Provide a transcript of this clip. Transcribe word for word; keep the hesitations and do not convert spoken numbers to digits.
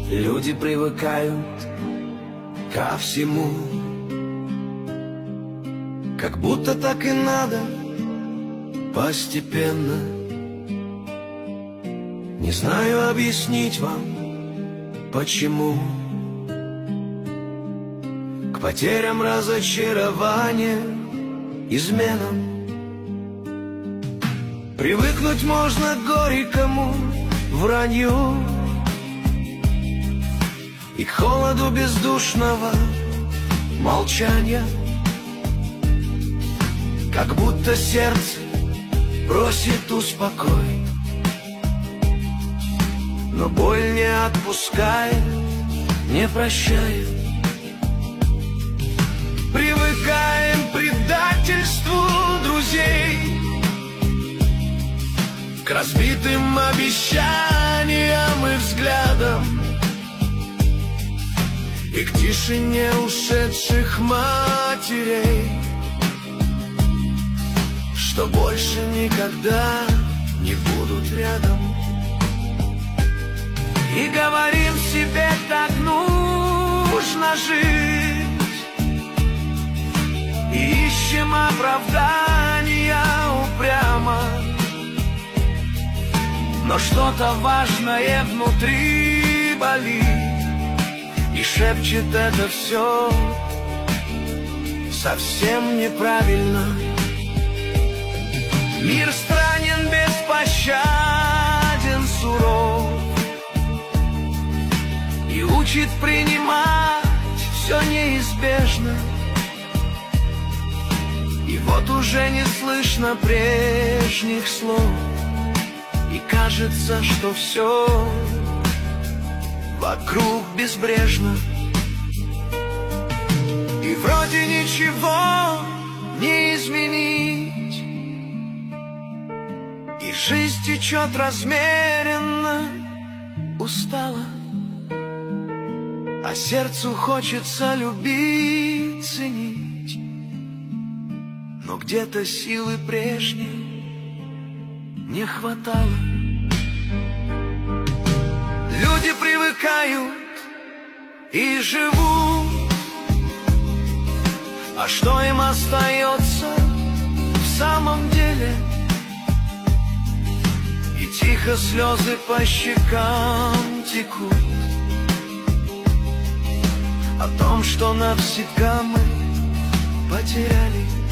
Люди привыкают ко всему, как будто так и надо, постепенно. Не знаю объяснить вам, почему. К потерям, разочарованиям, изменам привыкнуть можно к горькому вранью и к холоду бездушного молчания. Как будто сердце просит успокой, но боль не отпускает, не прощает. Привыкаем к предательству друзей, к разбитым обещаниям и взглядам, и к тишине ушедших матерей, что больше никогда не будут рядом. И говорим себе, так нужно жить, и ищем оправдания упрямо, но что-то важное внутри болит и шепчет: это все совсем неправильно. Мир странен, беспощаден, суров, и учит принимать все неизбежно. И вот уже не слышно прежних слов, и кажется, что все вокруг безбрежно. И вроде ничего не изменить, и жизнь течет размеренно, устала, а сердцу хочется любить, ценить, но где-то силы прежней не хватало. Люди привыкают и живут, а что им остается в самом деле? И тихо слезы по щекам текут о том, что навсегда мы потеряли.